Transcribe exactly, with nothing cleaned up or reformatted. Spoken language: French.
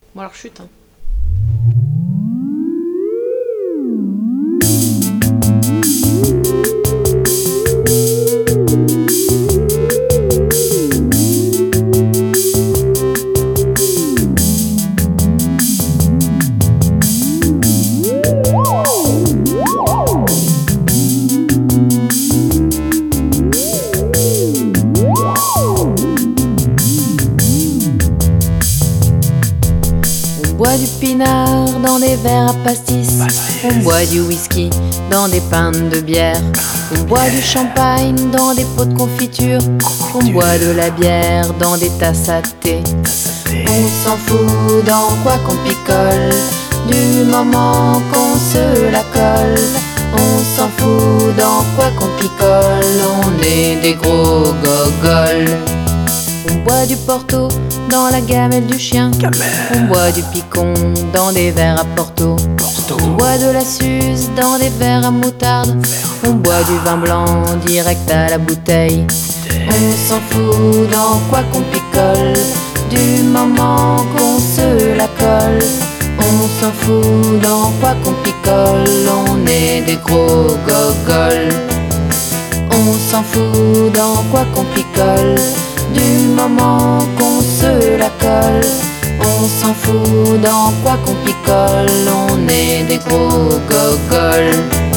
Bon alors chute, hein. On boit du pinard dans des verres à pastis. On boit du whisky dans des pintes de bière. On boit du champagne dans des pots de confiture. On boit de la bière dans des tasses à thé. On s'en fout dans quoi qu'on picole, du moment qu'on se la colle. On s'en fout dans quoi qu'on picole, on est des gros gogoles. On boit du porto dans la gamelle du chien. On boit du picon dans des verres à porto. On boit de la suze dans des verres à moutarde. On boit du vin blanc direct à la bouteille. On s'en fout dans quoi qu'on picole, du moment qu'on se la colle. On s'en fout dans quoi qu'on picole, on est des gros gogoles. On s'en fout dans quoi qu'on picole, du moment qu'on se la colle. On s'en fout dans quoi qu'on picole, on est des gros gogoles.